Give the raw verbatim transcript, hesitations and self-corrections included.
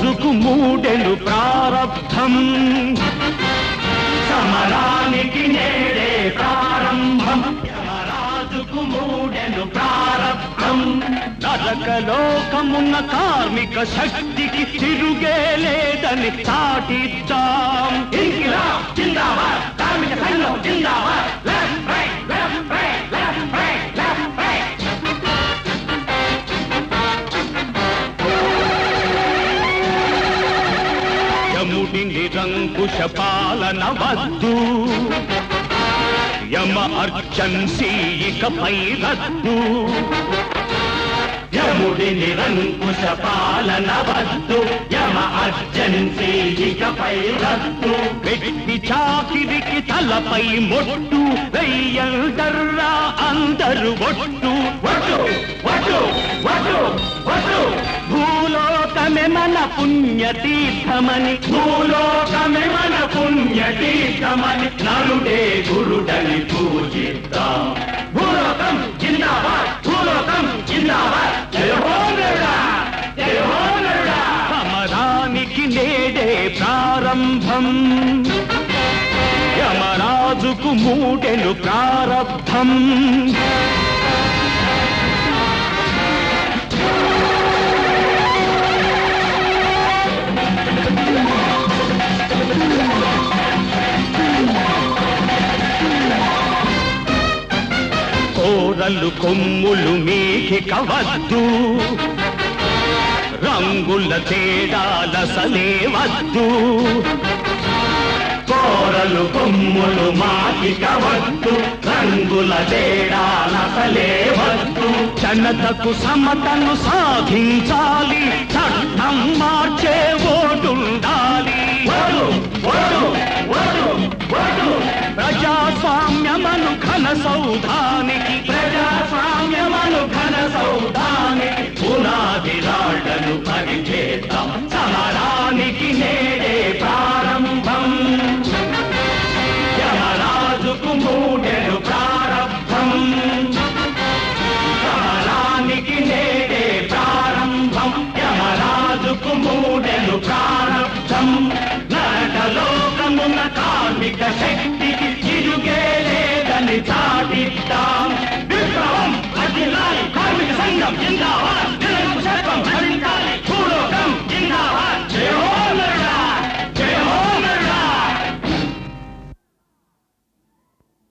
రాజుకు మూడెను ప్రారబ్ధం సమరానికి నేడే ప్రారంభం యమరాజుకు మూడెను ప్రారబ్ధం నరకలోకమున్న కార్మిక శక్తికి తిరుగే లేదని చాటిద్దాం ఇంకిలాబ్ జిందాబాద్ కార్మిక సంఘం జిందాబాద్ left right left right left right left right యముడి నిరంకుశ పాలన వద్దు యమ అర్జన్సీ ఇకపై రద్దు యముడి నిరంకుశ పాలన వద్దు యమ అర్జన్సీ ఇకపై రద్దు వెట్టి చాకిరికి తలపై మొట్టు వెయ్యందర్రా అందరు ఒట్టు ఒట్టు ఒట్టు ఒట్టు ఒట్టు భూలోకమే మన పుణ్యతీర్థమని భూలోకమే మన పుణ్యతీర్థమని నరుడే గురుడని పూజిద్దాం భూలోకం జిందాబాద్ భూలోకం జిందాబాద్ జయ హో నరుడా జయ హో నరుడా సమరానికి నేడే ప్రారంభం యమరాజుకు మూడెను ప్రారబ్ధం కోరలు కొమ్ములు మీకి కవద్దు రంగుల తేడాలసలే వద్దు కోరలు కొమ్ములు మాకి కవద్దు రంగుల తేడాలసలే వద్దు జనతకు సమతను సాధించాలి చట్టం మార్చే ఓటుండాలి ప్రజాస్వామ్యమను ఘన సౌధానికి ప్రజాస్వామ్యమను ఘన సౌధానికి పునాది రాళ్లను పరిచేద్దాం సమరానికి నేడే ప్రారంభం యమరాజుకు మూడెను ప్రారబ్ధం సమరానికి నేడే ప్రారంభం యమరాజుకు మూడెను ప్రారబ్ధం నరకలోకమున కార్మిక శక్తికి తిరుగే లేదని చాటిద్దాం విప్లవం అఖిలాయి కార్మిక సంఘం జిందాబాద్ నిరంకుశత్వం